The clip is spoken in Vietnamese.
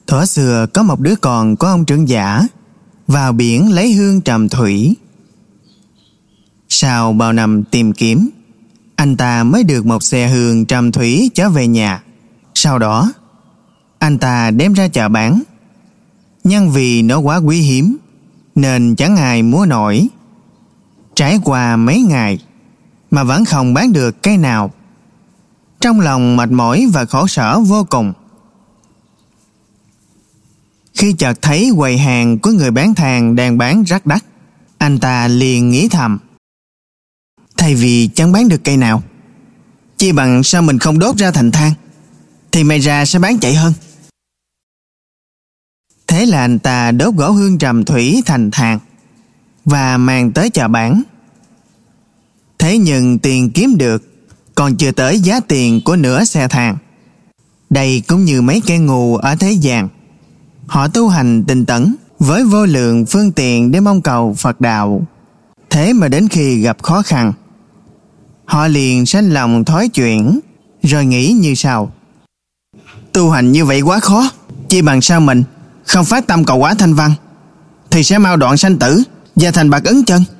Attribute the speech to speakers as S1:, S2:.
S1: Thuở xưa có một đứa con của ông trưởng giả vào biển lấy hương trầm thủy. Sau bao năm tìm kiếm, anh ta mới được một xe hương trầm thủy trở về nhà. Sau đó, anh ta đem ra chợ bán. Nhưng vì nó quá quý hiếm nên chẳng ai mua nổi. Trải qua mấy ngày mà vẫn không bán được cái nào. Trong lòng mệt mỏi và khổ sở vô cùng. Khi chợt thấy quầy hàng của người bán than đang bán rất đắt, anh ta liền nghĩ thầm: thay vì chẳng bán được cây nào, chi bằng sao mình không đốt ra thành than, thì may ra sẽ bán chạy hơn. Thế là anh ta đốt gỗ hương trầm thủy thành than và mang tới chợ bán. Thế nhưng tiền kiếm được còn chưa tới giá tiền của nửa xe than. Đây cũng như mấy kẻ ngu ở thế gian. Họ tu hành tinh tấn với vô lượng phương tiện để mong cầu Phật đạo. Thế mà đến khi gặp khó khăn, họ liền sanh lòng thói chuyển, rồi nghĩ như sau: tu hành như vậy quá khó, chi bằng sao mình không phát tâm cầu quả thanh văn, thì sẽ mau đoạn sanh tử và thành bậc ấn chân.